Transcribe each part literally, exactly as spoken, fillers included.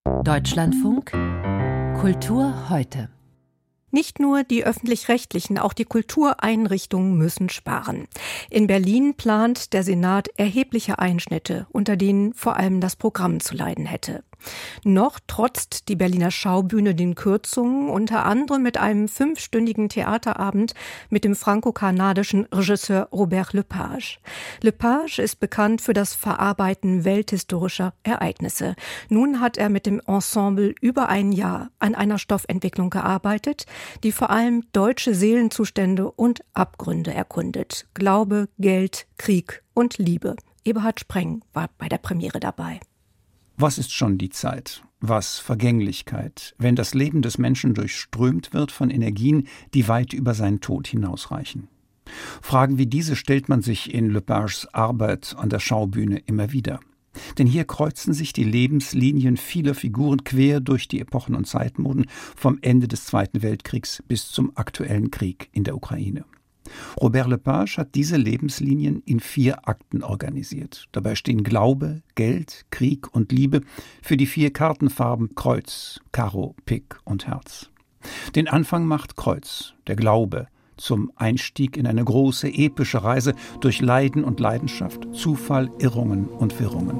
Deutschlandfunk Kultur heute. Nicht nur die öffentlich-rechtlichen, auch die Kultureinrichtungen müssen sparen. In Berlin plant der Senat erhebliche Einschnitte, unter denen vor allem das Programm zu leiden hätte. Noch trotzt die Berliner Schaubühne den Kürzungen, unter anderem mit einem fünfstündigen Theaterabend mit dem franco-kanadischen Regisseur Robert Lepage. Lepage ist bekannt für das Verarbeiten welthistorischer Ereignisse. Nun hat er mit dem Ensemble über ein Jahr an einer Stoffentwicklung gearbeitet, die vor allem deutsche Seelenzustände und Abgründe erkundet. Glaube, Geld, Krieg und Liebe. Eberhard Spreng war bei der Premiere dabei. Was ist schon die Zeit? Was Vergänglichkeit, wenn das Leben des Menschen durchströmt wird von Energien, die weit über seinen Tod hinausreichen? Fragen wie diese stellt man sich in Lepages Arbeit an der Schaubühne immer wieder. Denn hier kreuzen sich die Lebenslinien vieler Figuren quer durch die Epochen und Zeitmoden vom Ende des Zweiten Weltkriegs bis zum aktuellen Krieg in der Ukraine. Robert Lepage hat diese Lebenslinien in vier Akten organisiert. Dabei stehen Glaube, Geld, Krieg und Liebe für die vier Kartenfarben Kreuz, Karo, Pik und Herz. Den Anfang macht Kreuz, der Glaube, zum Einstieg in eine große epische Reise durch Leiden und Leidenschaft, Zufall, Irrungen und Wirrungen.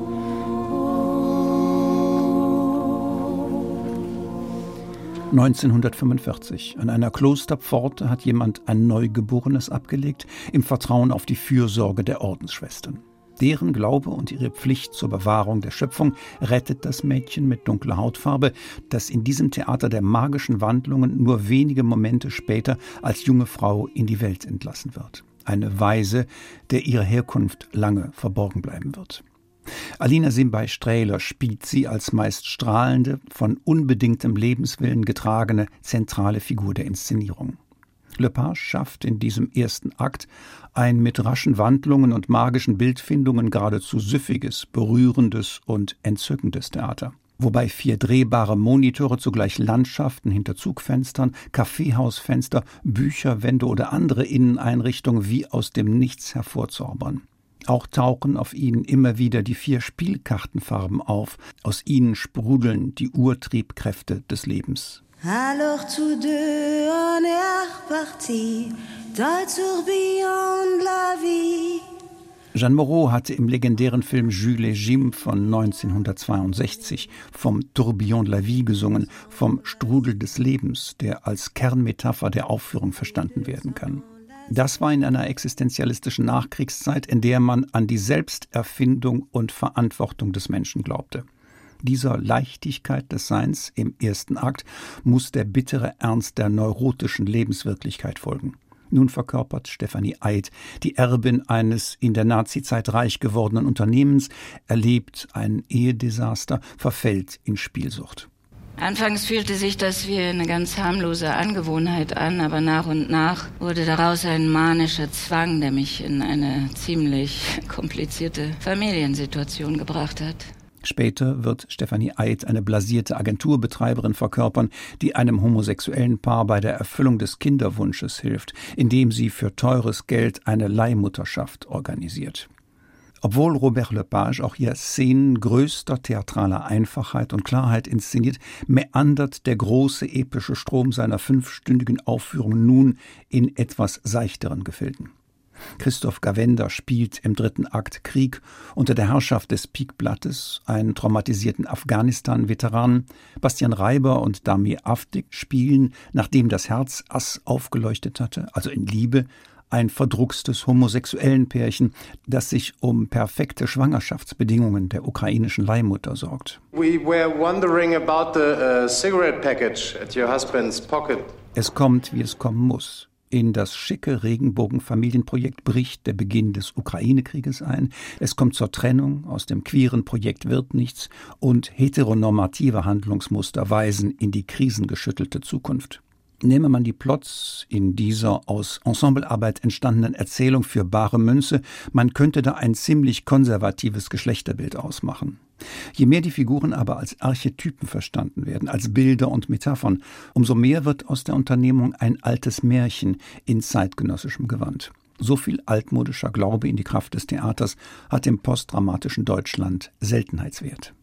neunzehnhundertfünfundvierzig. An einer Klosterpforte hat jemand ein Neugeborenes abgelegt, im Vertrauen auf die Fürsorge der Ordensschwestern. Deren Glaube und ihre Pflicht zur Bewahrung der Schöpfung rettet das Mädchen mit dunkler Hautfarbe, das in diesem Theater der magischen Wandlungen nur wenige Momente später als junge Frau in die Welt entlassen wird. Eine Waise, der ihre Herkunft lange verborgen bleiben wird. Alina Simbay-Strehler spielt sie als meist strahlende, von unbedingtem Lebenswillen getragene, zentrale Figur der Inszenierung. Lepage schafft in diesem ersten Akt ein mit raschen Wandlungen und magischen Bildfindungen geradezu süffiges, berührendes und entzückendes Theater. Wobei vier drehbare Monitore zugleich Landschaften hinter Zugfenstern, Kaffeehausfenster, Bücherwände oder andere Inneneinrichtungen wie aus dem Nichts hervorzaubern. Auch tauchen auf ihnen immer wieder die vier Spielkartenfarben auf. Aus ihnen sprudeln die Urtriebkräfte des Lebens. Alors tous deux on est reparti dans le tourbillon de la vie. Jeanne Moreau hatte im legendären Film Jules et Jim von neunzehnhundertzweiundsechzig vom Tourbillon de la vie gesungen, vom Strudel des Lebens, der als Kernmetapher der Aufführung verstanden werden kann. Das war in einer existenzialistischen Nachkriegszeit, in der man an die Selbsterfindung und Verantwortung des Menschen glaubte. Dieser Leichtigkeit des Seins im ersten Akt muss der bittere Ernst der neurotischen Lebenswirklichkeit folgen. Nun verkörpert Stefanie Eid, die Erbin eines in der Nazizeit reich gewordenen Unternehmens, erlebt ein Ehedesaster, verfällt in Spielsucht. Anfangs fühlte sich das wie eine ganz harmlose Angewohnheit an, aber nach und nach wurde daraus ein manischer Zwang, der mich in eine ziemlich komplizierte Familiensituation gebracht hat. Später wird Stefanie Eid eine blasierte Agenturbetreiberin verkörpern, die einem homosexuellen Paar bei der Erfüllung des Kinderwunsches hilft, indem sie für teures Geld eine Leihmutterschaft organisiert. Obwohl Robert Lepage auch hier Szenen größter theatraler Einfachheit und Klarheit inszeniert, meandert der große epische Strom seiner fünfstündigen Aufführung nun in etwas seichteren Gefilden. Christoph Gawenda spielt im dritten Akt Krieg unter der Herrschaft des Pikblattes, einen traumatisierten Afghanistan-Veteranen. Bastian Reiber und Damir Avdik spielen, nachdem das Herz Ass aufgeleuchtet hatte, also in Liebe, ein verdruckstes homosexuellen Pärchen, das sich um perfekte Schwangerschaftsbedingungen der ukrainischen Leihmutter sorgt. We were wondering about the uh, cigarette package at your husband's pocket. Es kommt, wie es kommen muss. In das schicke Regenbogen-Familienprojekt bricht der Beginn des Ukraine-Krieges ein. Es kommt zur Trennung, aus dem queeren Projekt wird nichts und heteronormative Handlungsmuster weisen in die krisengeschüttelte Zukunft. Nehme man die Plots in dieser aus Ensemblearbeit entstandenen Erzählung für bare Münze, man könnte da ein ziemlich konservatives Geschlechterbild ausmachen. Je mehr die Figuren aber als Archetypen verstanden werden, als Bilder und Metaphern, umso mehr wird aus der Unternehmung ein altes Märchen in zeitgenössischem Gewand. So viel altmodischer Glaube in die Kraft des Theaters hat im postdramatischen Deutschland Seltenheitswert.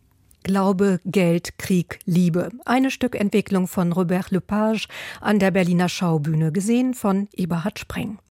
Glaube, Geld, Krieg, Liebe. Eine Stückentwicklung von Robert Lepage an der Berliner Schaubühne, gesehen von Eberhard Spreng.